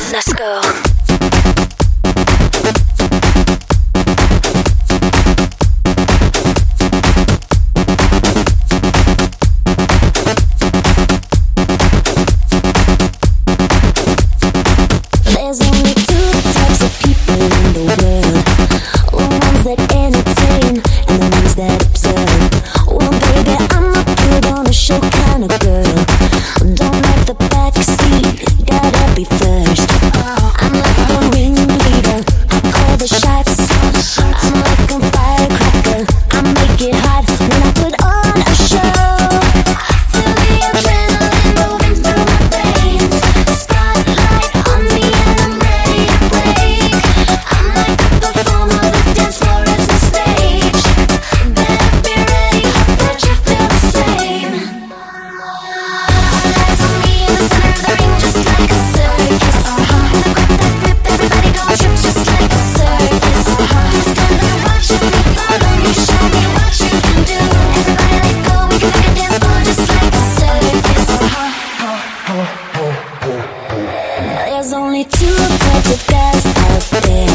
Let's go. There's only two types of people in the world. The ones that entertain and the ones that observe. Well, baby, I'm a put on a show kind of girl. Don't like the back seat, gotta be first. I'm like the ringleader, I call the shots. I'm like a firecracker, I make it hot when I put on a show. I feel the adrenaline moving through my veins. Spotlight on me and I'm ready to break. I'm like the performer, the dance floor is the stage. Better be ready, hope that you feel the same. All eyes on me in the center of the ring, just like a circus. Gonna grab that grip, everybody gon' trip just like a circus. Just gonna watch me, follow me, show me what you can do. Everybody let go, we can make a dance floor just like a circus. There's only two types of guys out there.